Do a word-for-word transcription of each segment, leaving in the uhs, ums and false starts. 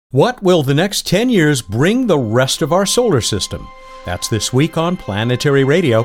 What will the next ten years bring the rest of our solar system? That's this week on Planetary Radio.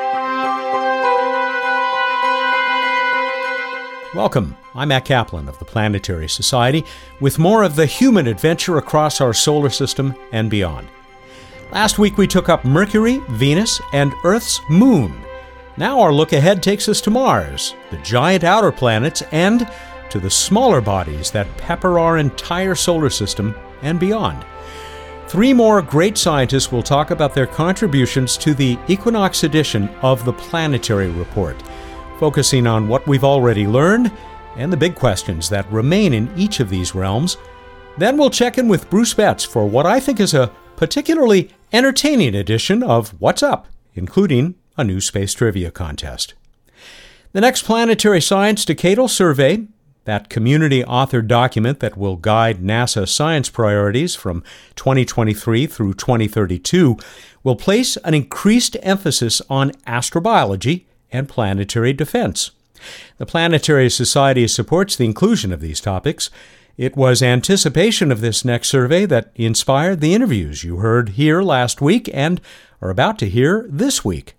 Welcome. I'm Matt Kaplan of the Planetary Society with more of the human adventure across our solar system and beyond. Last week we took up Mercury, Venus, and Earth's moon. Now our look ahead takes us to Mars, the giant outer planets, and to the smaller bodies that pepper our entire solar system and beyond. Three more great scientists will talk about their contributions to the Equinox edition of the Planetary Report, focusing on what we've already learned and the big questions that remain in each of these realms. Then we'll check in with Bruce Betts for what I think is a particularly entertaining edition of What's Up, including a new space trivia contest. The next Planetary Science Decadal Survey, that community-authored document that will guide NASA science priorities from twenty twenty-three through twenty thirty-two, will place an increased emphasis on astrobiology and planetary defense. The Planetary Society supports the inclusion of these topics. It was anticipation of this next survey that inspired the interviews you heard here last week and are about to hear this week.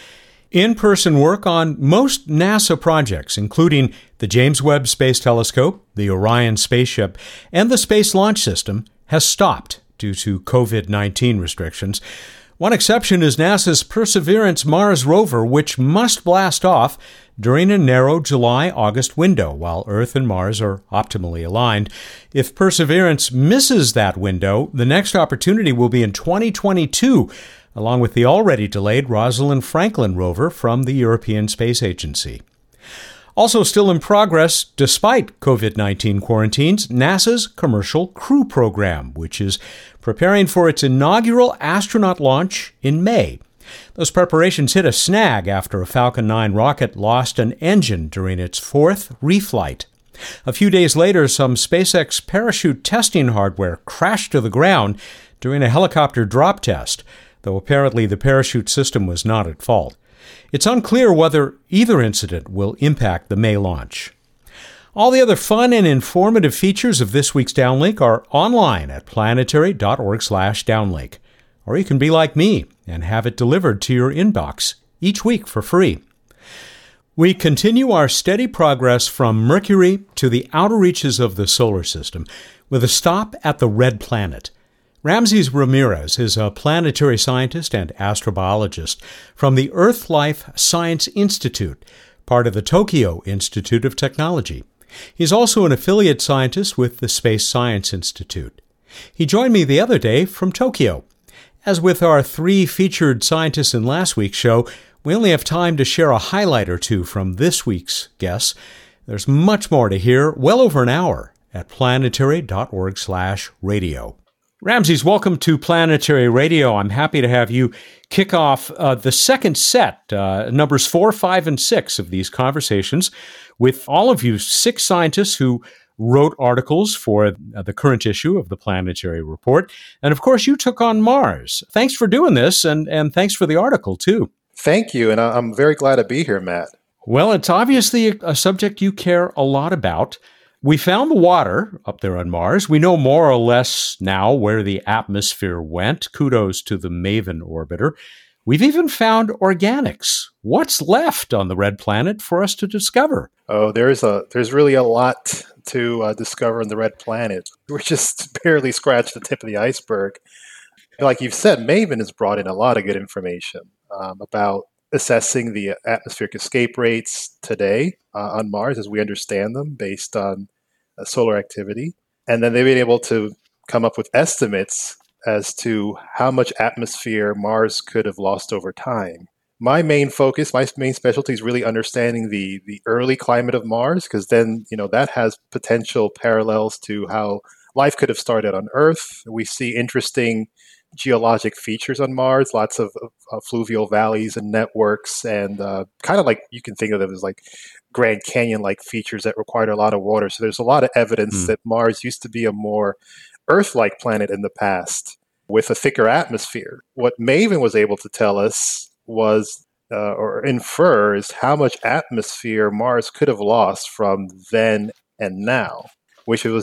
In-person work on most NASA projects, including the James Webb Space Telescope, the Orion spaceship, and the Space Launch System, has stopped due to covid nineteen restrictions. One exception is NASA's Perseverance Mars rover, which must blast off during a narrow July-August window, while Earth and Mars are optimally aligned. If Perseverance misses that window, the next opportunity will be in twenty twenty-two, along with the already delayed Rosalind Franklin rover from the European Space Agency. Also still in progress, despite covid nineteen quarantines, NASA's Commercial Crew Program, which is preparing for its inaugural astronaut launch in May. Those preparations hit a snag after a Falcon nine rocket lost an engine during its fourth reflight. A few days later, some SpaceX parachute testing hardware crashed to the ground during a helicopter drop test, though apparently the parachute system was not at fault. It's unclear whether either incident will impact the May launch. All the other fun and informative features of this week's Downlink are online at planetary dot org slash downlink. Or you can be like me and have it delivered to your inbox each week for free. We continue our steady progress from Mercury to the outer reaches of the solar system with a stop at the Red Planet. Ramses Ramirez is a planetary scientist and astrobiologist from the Earth Life Science Institute, part of the Tokyo Institute of Technology. He's also an affiliate scientist with the Space Science Institute. He joined me the other day from Tokyo. As with our three featured scientists in last week's show, we only have time to share a highlight or two from this week's guests. There's much more to hear, well over an hour, at planetary dot org slash radio. Ramses, welcome to Planetary Radio. I'm happy to have you kick off uh, the second set, uh, numbers four, five, and six of these conversations with all of you six scientists who wrote articles for uh, the current issue of the Planetary Report. And of course, you took on Mars. Thanks for doing this, and, and thanks for the article, too. Thank you, and I'm very glad to be here, Matt. Well, it's obviously a, a subject you care a lot about. We found the water up there on Mars. We know more or less now where the atmosphere went. Kudos to the MAVEN orbiter. We've even found organics. What's left on the red planet for us to discover? Oh, there's a there's really a lot to uh, discover on the red planet. We're just barely scratched the tip of the iceberg. Like you've said, MAVEN has brought in a lot of good information um, about assessing the atmospheric escape rates today uh, on Mars as we understand them based on uh, solar activity. And then they've been able to come up with estimates as to how much atmosphere Mars could have lost over time. My main focus, my main specialty is really understanding the, the early climate of Mars, because then, you know, that has potential parallels to how life could have started on Earth. We see interesting geologic features on Mars, lots of, of, of fluvial valleys and networks, and uh, kind of like you can think of them as like Grand Canyon-like features that required a lot of water. So there's a lot of evidence mm. that Mars used to be a more Earth-like planet in the past with a thicker atmosphere. What MAVEN was able to tell us was, uh, or infer, is how much atmosphere Mars could have lost from then and now, which was a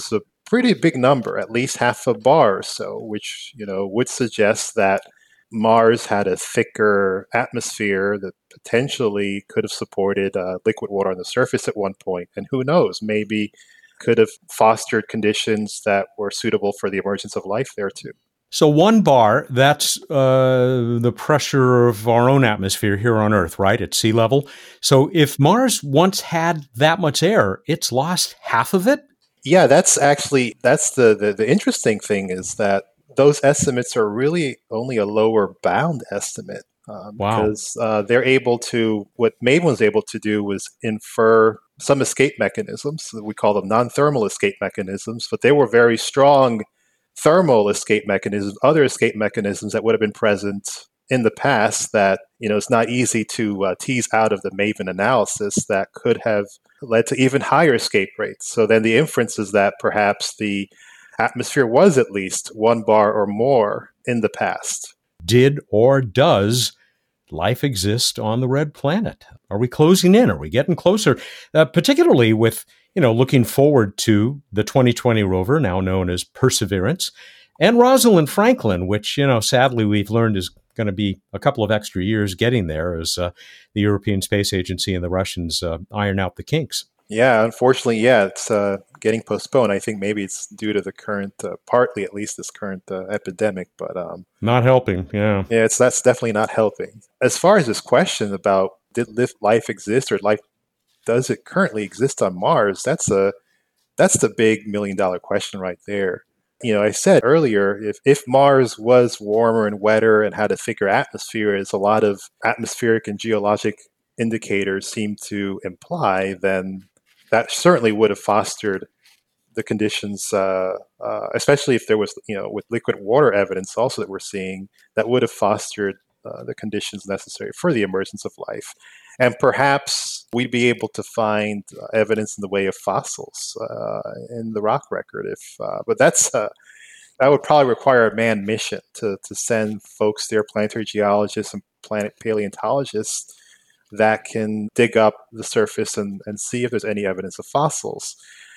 pretty big number, at least half a bar or so, which, you know, would suggest that Mars had a thicker atmosphere that potentially could have supported uh, liquid water on the surface at one point. And who knows, maybe could have fostered conditions that were suitable for the emergence of life there too. So one bar, that's uh, the pressure of our own atmosphere here on Earth, right, at sea level. So if Mars once had that much air, it's lost half of it? Yeah, that's actually, that's the, the, the interesting thing is that those estimates are really only a lower bound estimate. Um, wow. Because uh, they're able to, what Maven was able to do was infer some escape mechanisms. We call them non-thermal escape mechanisms, but they were very strong thermal escape mechanisms, other escape mechanisms that would have been present in the past that, you know, it's not easy to uh, tease out of the Maven analysis that could have led to even higher escape rates. So then the inference is that perhaps the atmosphere was at least one bar or more in the past. Did or does life exist on the red planet? Are we closing in? Are we getting closer? Uh, particularly with, you know, looking forward to the twenty twenty rover, now known as Perseverance, and Rosalind Franklin, which, you know, sadly we've learned is going to be a couple of extra years getting there as uh, the European Space Agency and the Russians uh, iron out the kinks. Yeah, unfortunately, yeah, it's uh, getting postponed. I think maybe it's due to the current, uh, partly at least, this current uh, epidemic, but um, not helping. Yeah, yeah, it's that's definitely not helping. As far as this question about did life exist or life does it currently exist on Mars, that's a that's the big million dollar question right there. You know, I said earlier, if if Mars was warmer and wetter and had a thicker atmosphere, as a lot of atmospheric and geologic indicators seem to imply, then that certainly would have fostered the conditions, uh, uh, especially if there was, you know, with liquid water evidence also that we're seeing, that would have fostered uh, the conditions necessary for the emergence of life. And perhaps we'd be able to find uh, evidence in the way of fossils uh, in the rock record. If, uh, but that's uh, that would probably require a manned mission to to send folks there, planetary geologists and planet paleontologists, that can dig up the surface and, and see if there's any evidence of fossils,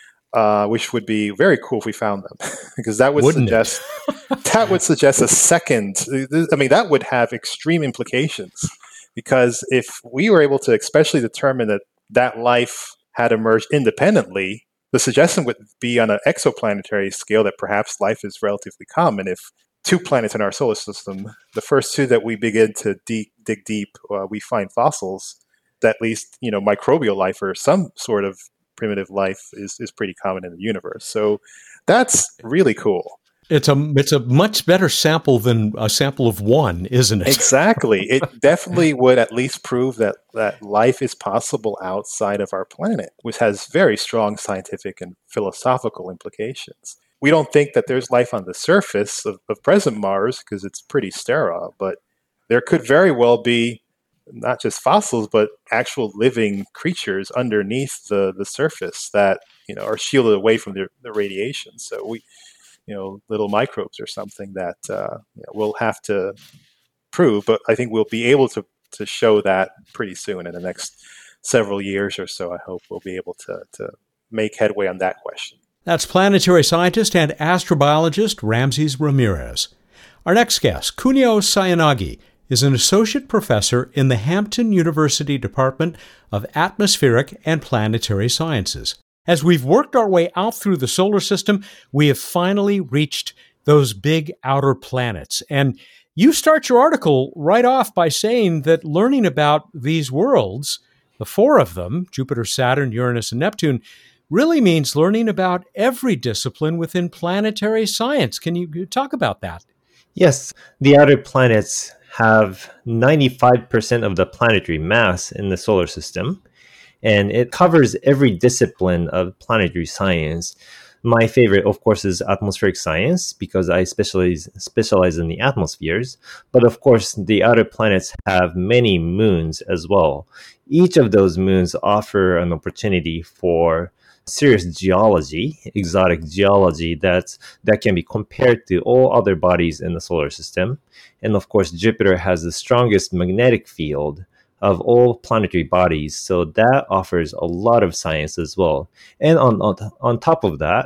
uh, which would be very cool if we found them, because that would Wouldn't suggest that would suggest a second. I mean, that would have extreme implications, because if we were able to especially determine that that life had emerged independently, the suggestion would be on an exoplanetary scale that perhaps life is relatively common. If two planets in our solar system, the first two that we begin to de- dig deep, uh, we find fossils, that at least, you know, microbial life or some sort of primitive life is, is pretty common in the universe. So that's really cool. It's a it's a much better sample than a sample of one, isn't it? Exactly. It definitely would at least prove that, that life is possible outside of our planet, which has very strong scientific and philosophical implications. We don't think that there's life on the surface of, of present Mars because it's pretty sterile, but there could very well be not just fossils, but actual living creatures underneath the, the surface that, you know, are shielded away from the, the radiation. So we, you know, little microbes or something that uh, you know, we'll have to prove, but I think we'll be able to, to show that pretty soon in the next several years or so. I hope we'll be able to, to make headway on that question. That's planetary scientist and astrobiologist Ramses Ramirez. Our next guest, Kunio Sayanagi, is an associate professor in the Hampton University Department of Atmospheric and Planetary Sciences. As we've worked our way out through the solar system, we have finally reached those big outer planets. And you start your article right off by saying that learning about these worlds, the four of them, Jupiter, Saturn, Uranus, and Neptune, really means learning about every discipline within planetary science. Can you talk about that? Yes, the outer planets have ninety-five percent of the planetary mass in the solar system, and it covers every discipline of planetary science. My favorite, of course, is atmospheric science because I specialize specialize in the atmospheres. But of course, the outer planets have many moons as well. Each of those moons offer an opportunity for serious geology, exotic geology that's that can be compared to all other bodies in the solar system. And of course, Jupiter has the strongest magnetic field of all planetary bodies, so that offers a lot of science as well. And on on, on top of that,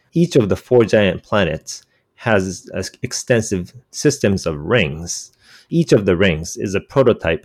Each of the four giant planets has uh, extensive systems of rings. Each of the rings is a prototype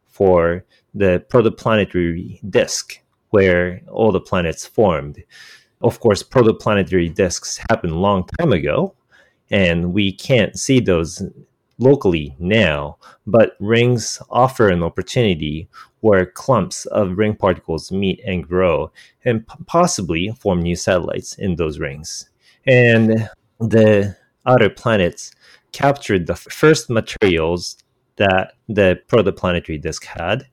for the protoplanetary disk where all the planets formed. Of course, protoplanetary disks happened a long time ago, and we can't see those locally now, but rings offer an opportunity where clumps of ring particles meet and grow and p- possibly form new satellites in those rings. And the outer planets captured the first materials that the protoplanetary disk had.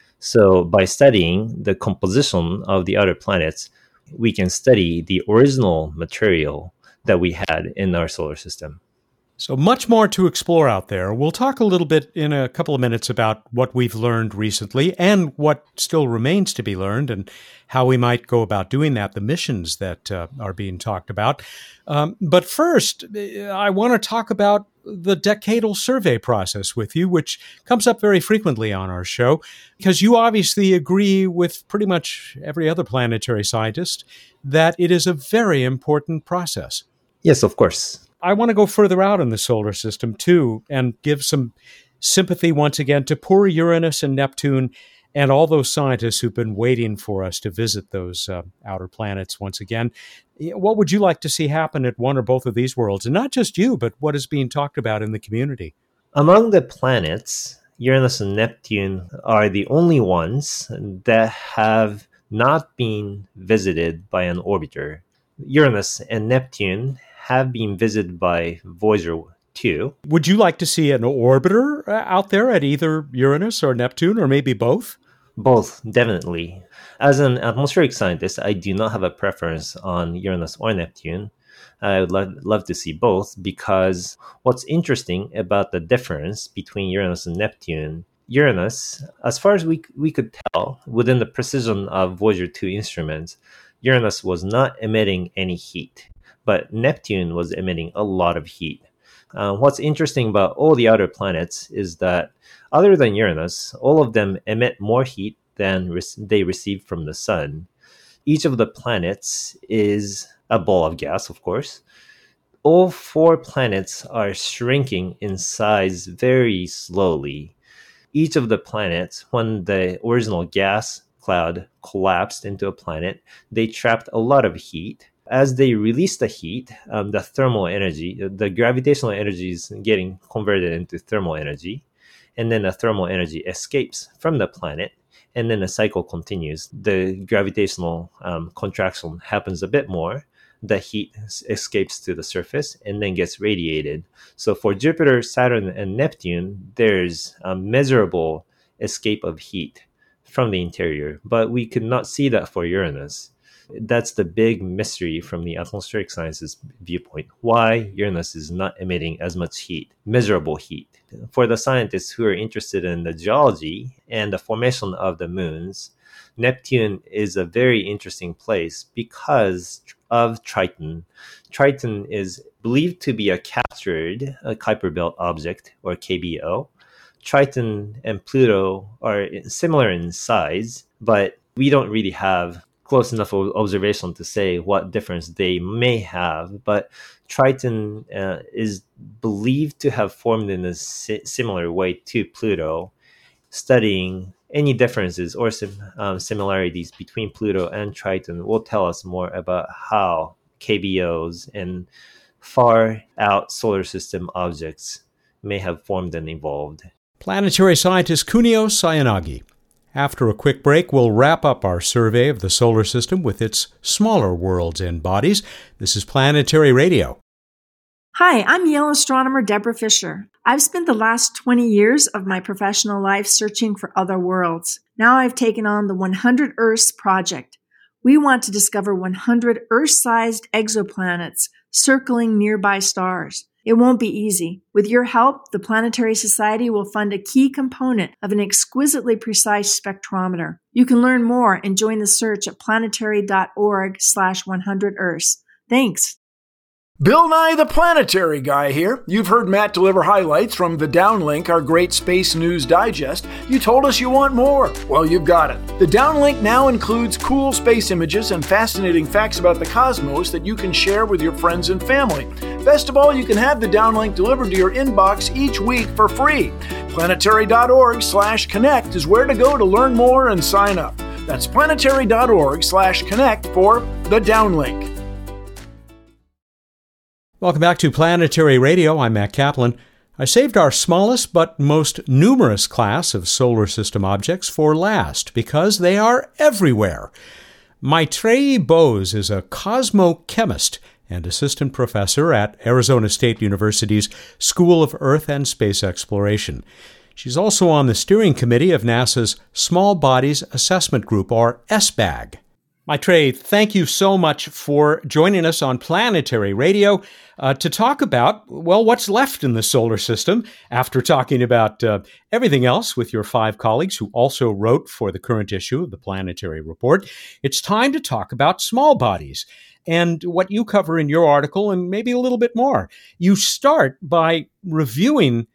So by studying the composition of the outer planets, we can study the original material that we had in our solar system. So much more to explore out there. We'll talk a little bit in a couple of minutes about what we've learned recently and what still remains to be learned and how we might go about doing that, the missions that uh, are being talked about. Um, but first, I want to talk about the decadal survey process with you, which comes up very frequently on our show, because you obviously agree with pretty much every other planetary scientist that it is a very important process. Yes, of course. I want to go further out in the solar system, too, and give some sympathy once again to poor Uranus and Neptune and all those scientists who've been waiting for us to visit those uh, outer planets once again. What would you like to see happen at one or both of these worlds? And not just you, but what is being talked about in the community? Among the planets, Uranus and Neptune are the only ones that have not been visited by an orbiter. Uranus and Neptune have been visited by Voyager two. Would you like to see an orbiter out there at either Uranus or Neptune, or maybe both? Both, definitely. As an atmospheric scientist, I do not have a preference on Uranus or Neptune. I would lo- love to see both, because what's interesting about the difference between Uranus and Neptune, Uranus, as far as we we could tell, within the precision of Voyager two instruments, Uranus was not emitting any heat, but Neptune was emitting a lot of heat. Uh, what's interesting about all the outer planets is that other than Uranus, all of them emit more heat than re- they receive from the sun. Each of the planets is a ball of gas, of course. All four planets are shrinking in size very slowly. Each of the planets, when the original gas cloud collapsed into a planet, they trapped a lot of heat. As they release the heat, um, the thermal energy, the gravitational energy is getting converted into thermal energy, and then the thermal energy escapes from the planet, and then the cycle continues. The gravitational um, contraction happens a bit more. The heat escapes to the surface and then gets radiated. So for Jupiter, Saturn, and Neptune, there's a measurable escape of heat from the interior, but we could not see that for Uranus. That's the big mystery from the atmospheric sciences viewpoint. Why Uranus is not emitting as much heat, measurable heat. For the scientists who are interested in the geology and the formation of the moons, Neptune is a very interesting place because of Triton. Triton is believed to be a captured a Kuiper Belt object, or K B O. Triton and Pluto are similar in size, but we don't really have close enough observation to say what difference they may have. But Triton uh, is believed to have formed in a si- similar way to Pluto. Studying any differences or sim- um, similarities between Pluto and Triton will tell us more about how K B Os and far out solar system objects may have formed and evolved. Planetary scientist Kunio Sayanagi. After a quick break, we'll wrap up our survey of the solar system with its smaller worlds and bodies. This is Planetary Radio. Hi, I'm Yale astronomer Deborah Fisher. I've spent the last twenty years of my professional life searching for other worlds. Now I've taken on the one hundred Earths project. We want to discover one hundred Earth-sized exoplanets circling nearby stars. It won't be easy. With your help, the Planetary Society will fund a key component of an exquisitely precise spectrometer. You can learn more and join the search at planetary.org slash 100 Earths. Thanks. Bill Nye the Planetary Guy here. You've heard Matt deliver highlights from the Downlink, our great space news digest. You told us you want more. Well, you've got it. The Downlink now includes cool space images and fascinating facts about the cosmos that you can share with your friends and family. Best of all, you can have the Downlink delivered to your inbox each week for free. Planetary.org slash connect is where to go to learn more and sign up. That's planetary.org slash connect for the Downlink. Welcome back to Planetary Radio. I'm Matt Kaplan. I saved our smallest but most numerous class of solar system objects for last because they are everywhere. Maitreyi Bose is a cosmochemist and assistant professor at Arizona State University's School of Earth and Space Exploration. She's also on the steering committee of NASA's Small Bodies Assessment Group, or S B A G. Maitreyi, thank you so much for joining us on Planetary Radio uh, to talk about, well, what's left in the solar system after talking about uh, everything else with your five colleagues who also wrote for the current issue of the Planetary Report. It's time to talk about small bodies and what you cover in your article and maybe a little bit more. You start by reviewing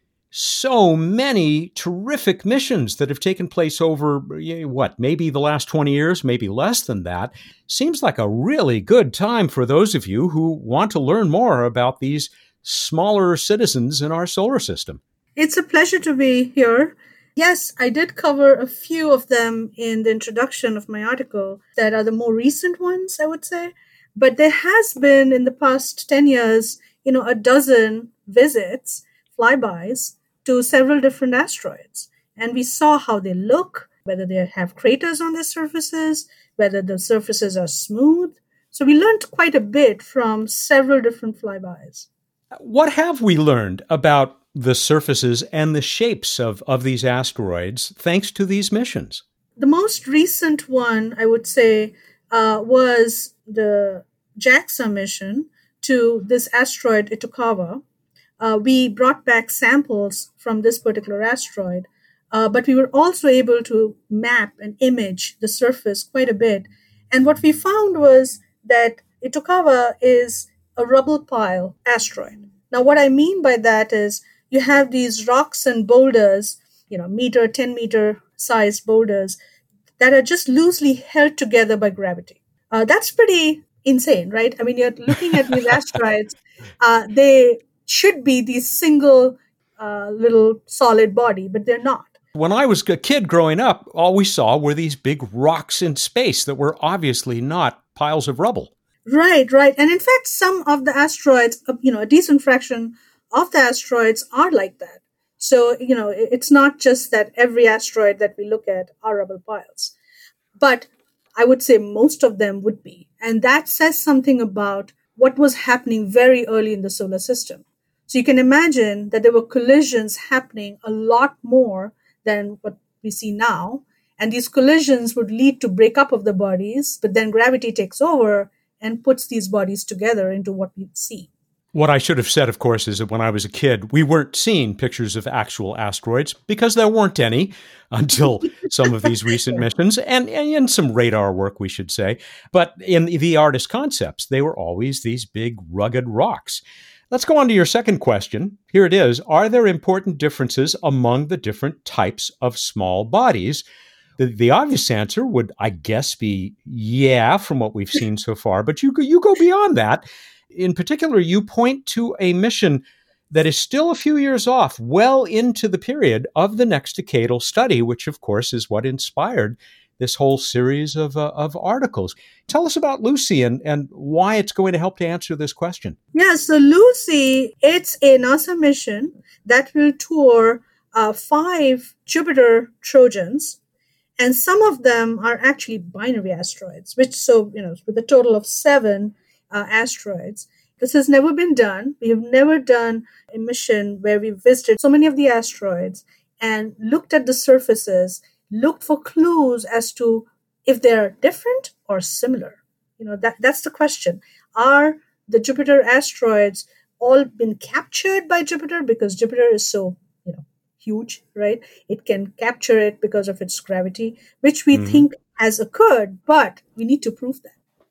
so many terrific missions that have taken place over, what, maybe the last twenty years, maybe less than that. Seems like a really good time for those of you who want to learn more about these smaller citizens in our solar system. It's a pleasure to be here. Yes, I did cover a few of them in the introduction of my article that are the more recent ones, I would say. But there has been, in the past ten years, you know, a dozen visits, flybys, to several different asteroids. And we saw how they look, whether they have craters on their surfaces, whether the surfaces are smooth. So we learned quite a bit from several different flybys. What have we learned about the surfaces and the shapes of, of these asteroids thanks to these missions? The most recent one, I would say, uh, was the JAXA mission to this asteroid Itokawa. Uh, we brought back samples from this particular asteroid, uh, but we were also able to map and image the surface quite a bit. And what we found was that Itokawa is a rubble pile asteroid. Now, what I mean by that is you have these rocks and boulders, you know, meter, ten meter sized boulders that are just loosely held together by gravity. Uh, that's pretty insane, right? I mean, you're looking at these asteroids, uh, they should be these single uh, little solid body, but they're not. When I was a kid growing up, all we saw were these big rocks in space that were obviously not piles of rubble. Right, right. And in fact, some of the asteroids, you know, a decent fraction of the asteroids are like that. So, you know, it's not just that every asteroid that we look at are rubble piles. But I would say most of them would be. And that says something about what was happening very early in the solar system. So you can imagine that there were collisions happening a lot more than what we see now. And these collisions would lead to breakup of the bodies, but then gravity takes over and puts these bodies together into what we see. What I should have said, of course, is that when I was a kid, we weren't seeing pictures of actual asteroids because there weren't any until some of these recent missions and, and some radar work, we should say. But in the artist concepts, they were always these big, rugged rocks. Let's go on to your second question. Here it is. Are there important differences among the different types of small bodies? The, the obvious answer would, I guess, be yeah, from what we've seen so far. But you, you go beyond that. In particular, you point to a mission that is still a few years off, well into the period of the next decadal study, which, of course, is what inspired this whole series of uh, of articles. Tell us about Lucy and, and why it's going to help to answer this question. Yeah, so Lucy, it's a NASA mission that will tour uh, five Jupiter Trojans, and some of them are actually binary asteroids, which so, you know, with a total of seven uh, asteroids. This has never been done. We have never done a mission where we visited so many of the asteroids and looked at the surfaces, looked for clues as to if they're different or similar. You know, that that's the question. Are the Jupiter asteroids all been captured by Jupiter because Jupiter is so, you know, huge, right? It can capture it because of its gravity, which we mm-hmm. think has occurred, but we need to prove that.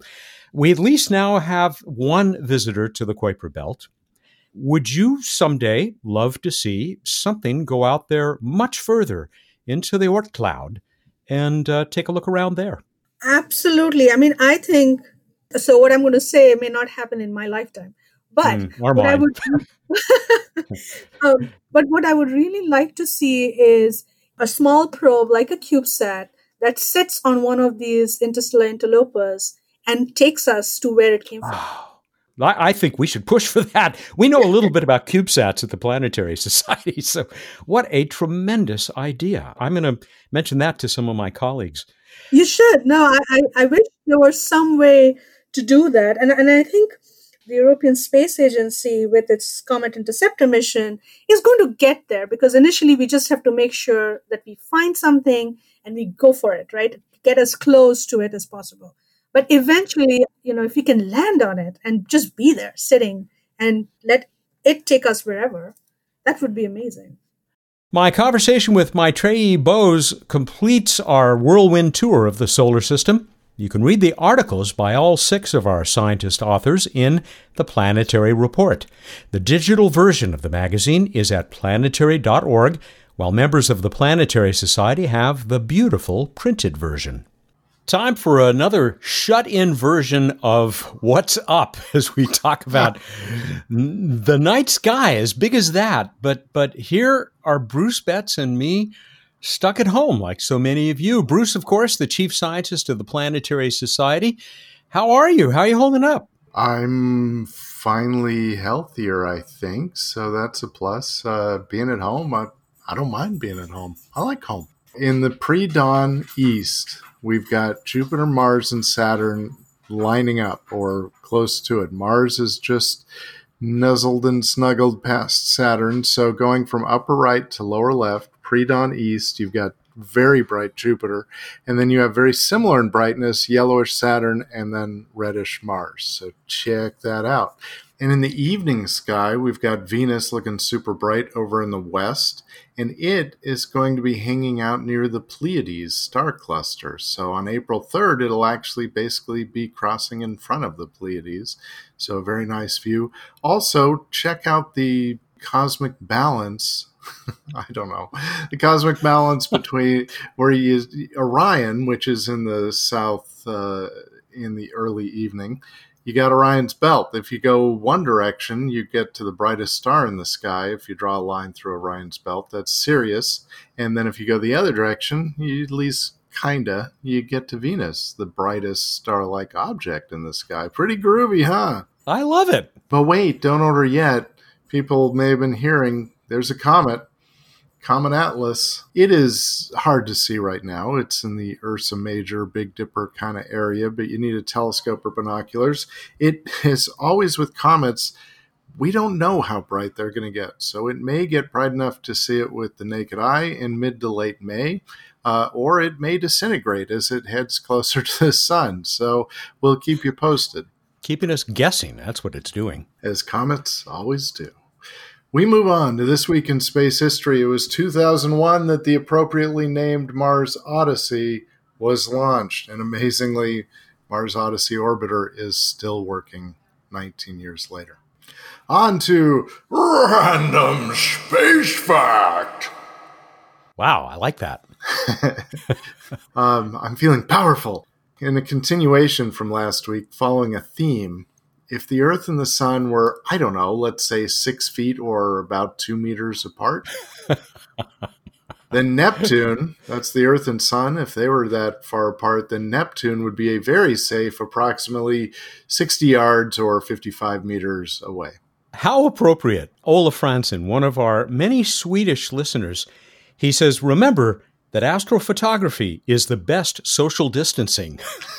We at least now have one visitor to the Kuiper Belt. Would you someday love to see something go out there much further into the Oort cloud and uh, take a look around there? Absolutely. I mean, I think, so what I'm going to say may not happen in my lifetime, but Mm, or what I mine. would, um, but what I would really like to see is a small probe like a CubeSat that sits on one of these interstellar interlopers and takes us to where it came from. I I think we should push for that. We know a little bit about CubeSats at the Planetary Society, so what a tremendous idea. I'm going to mention that to some of my colleagues. You should. No, I, I, I wish there was some way to do that. And, and I think the European Space Agency, with its Comet Interceptor mission, is going to get there, because initially we just have to make sure that we find something and we go for it, right? Get as close to it as possible. But eventually, you know, if we can land on it and just be there sitting and let it take us wherever, that would be amazing. My conversation with Maitreyi Bose completes our whirlwind tour of the solar system. You can read the articles by all six of our scientist authors in the Planetary Report. The digital version of the magazine is at planetary dot org, while members of the Planetary Society have the beautiful printed version. Time for another shut-in version of What's Up as we talk about the night sky, as big as that. But but here are Bruce Betts and me stuck at home like so many of you. Bruce, of course, the chief scientist of the Planetary Society. How are you? How are you holding up? I'm finally healthier, I think. So that's a plus. Uh, being at home, I, I don't mind being at home. I like home. In the pre-dawn east, we've got Jupiter, Mars, and Saturn lining up or close to it. Mars is just nuzzled and snuggled past Saturn. So going from upper right to lower left, pre-dawn east, you've got very bright Jupiter. And then you have very similar in brightness, yellowish Saturn, and then reddish Mars. So check that out. And in the evening sky, we've got Venus looking super bright over in the west, and it is going to be hanging out near the Pleiades star cluster. So on April third, it'll actually basically be crossing in front of the Pleiades. So a very nice view. Also, check out the cosmic balance. I don't know. The cosmic balance between where he is Orion, which is in the south uh, in the early evening. You got Orion's belt. If you go one direction, you get to the brightest star in the sky. If you draw a line through Orion's belt, that's Sirius. And then if you go the other direction, you at least kinda, you get to Venus, the brightest star-like object in the sky. Pretty groovy, huh? I love it. But wait, don't order yet. People may have been hearing there's a comet. Comet Atlas. It is hard to see right now. It's in the Ursa Major, Big Dipper kind of area, but you need a telescope or binoculars. It is always with comets, we don't know how bright they're going to get. So it may get bright enough to see it with the naked eye in mid to late May, uh, or it may disintegrate as it heads closer to the sun. So we'll keep you posted. Keeping us guessing, that's what it's doing. As comets always do. We move on to This Week in Space History. It was two thousand one that the appropriately named Mars Odyssey was launched. And amazingly, Mars Odyssey Orbiter is still working nineteen years later. On to Random Space Fact. Wow, I like that. um, I'm feeling powerful. In a continuation from last week, following a theme, if the Earth and the Sun were, I don't know, let's say six feet or about two meters apart, then Neptune, that's the Earth and Sun, if they were that far apart, then Neptune would be a very safe approximately sixty yards or fifty-five meters away. How appropriate. Ola Franson, one of our many Swedish listeners, he says, remember that astrophotography is the best social distancing.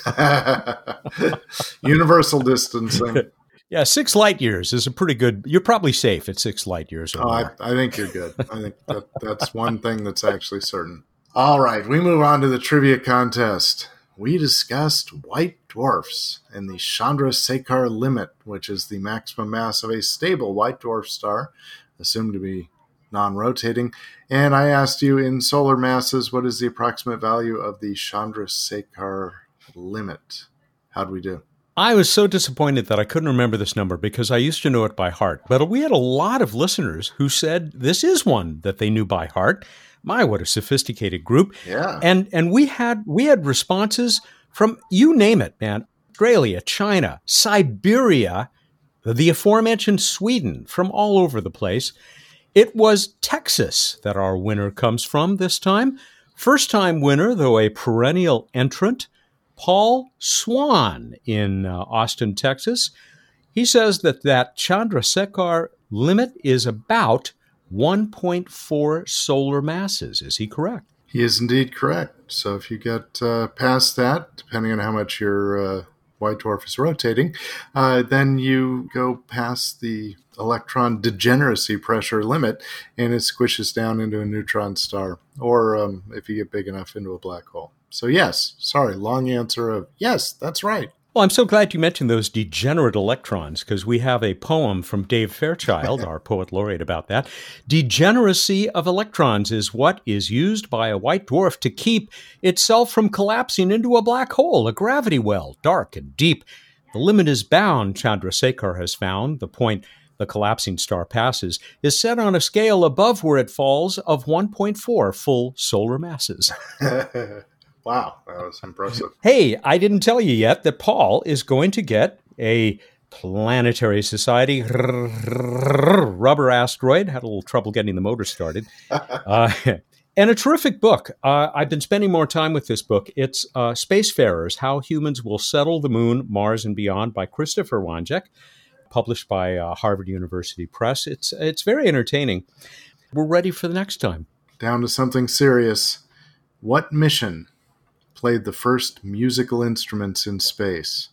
Universal distancing. Yeah, six light years is a pretty good, you're probably safe at six light years. Or oh, I, I think you're good. I think that, that's one thing that's actually certain. All right, we move on to the trivia contest. We discussed white dwarfs and the Chandrasekhar limit, which is the maximum mass of a stable white dwarf star, assumed to be non-rotating. And I asked you in solar masses, what is the approximate value of the Chandrasekhar limit? How'd we do? I was so disappointed that I couldn't remember this number because I used to know it by heart. But we had a lot of listeners who said this is one that they knew by heart. My, what a sophisticated group. Yeah. And and we had we had responses from, you name it, man. Australia, China, Siberia, the aforementioned Sweden, from all over the place. It was Texas that our winner comes from this time. First-time winner, though a perennial entrant, Paul Swan in uh, Austin, Texas. He says that that Chandrasekhar limit is about one point four solar masses. Is he correct? He is indeed correct. So if you get uh, past that, depending on how much your uh, white dwarf is rotating, uh, then you go past the electron degeneracy pressure limit, and it squishes down into a neutron star, or um, if you get big enough, into a black hole. So yes, sorry, long answer of yes, that's right. Well, I'm so glad you mentioned those degenerate electrons, because we have a poem from Dave Fairchild, our poet laureate, about that. Degeneracy of electrons is what is used by a white dwarf to keep itself from collapsing into a black hole, a gravity well, dark and deep. The limit is bound, Chandrasekhar has found. The point the collapsing star passes is set on a scale above where it falls of one point four full solar masses. Wow, that was impressive. Hey, I didn't tell you yet that Paul is going to get a Planetary Society rubber asteroid. Had a little trouble getting the motor started. Uh, and a terrific book. Uh, I've been spending more time with this book. It's uh, Spacefarers, How Humans Will Settle the Moon, Mars, and Beyond by Christopher Wanjek, published by uh, Harvard University Press. It's, it's very entertaining. We're ready for the next time. Down to something serious. What mission played the first musical instruments in space?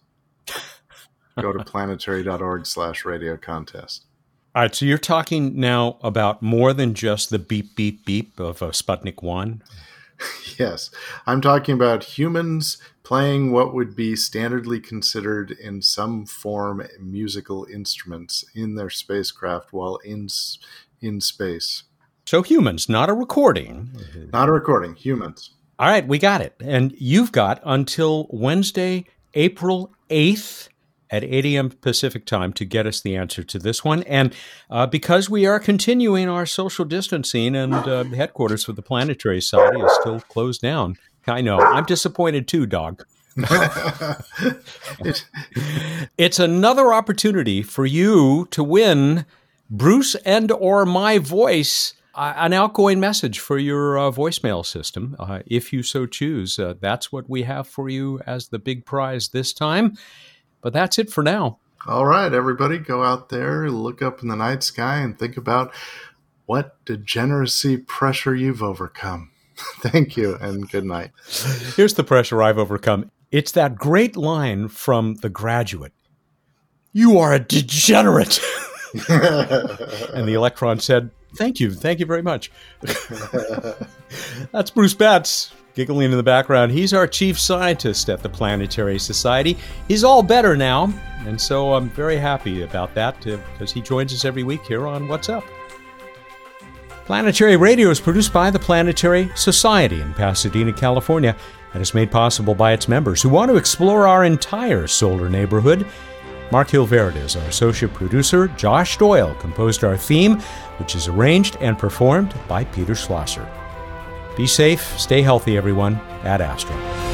Go to planetary.org slash radio contest. All right, so you're talking now about more than just the beep, beep, beep of uh, Sputnik one? Yes. I'm talking about humans playing what would be standardly considered in some form musical instruments in their spacecraft while in in space. So humans, not a recording. Not a recording, humans. All right, we got it. And you've got until Wednesday, April eighth at eight a.m. Pacific time to get us the answer to this one. And uh, because we are continuing our social distancing and uh, the headquarters for the Planetary Society is still closed down. I know. I'm disappointed too, dog. It's another opportunity for you to win Bruce and or my voice, uh, an outgoing message for your uh, voicemail system. Uh, if you so choose, uh, that's what we have for you as the big prize this time. But that's it for now. All right, everybody, go out there, look up in the night sky, and think about what degeneracy pressure you've overcome. Thank you, and good night. Here's the pressure I've overcome. It's that great line from The Graduate. You are a degenerate. And the electron said, thank you, thank you very much. That's Bruce Betts. Giggling in the background, he's our chief scientist at the Planetary Society. He's all better now, and so I'm very happy about that because he joins us every week here on What's Up. Planetary Radio is produced by the Planetary Society in Pasadena, California, and is made possible by its members who want to explore our entire solar neighborhood. Mark Hilverde is our associate producer. Josh Doyle composed our theme, which is arranged and performed by Peter Schlosser. Be safe, stay healthy, everyone. Ad Astra.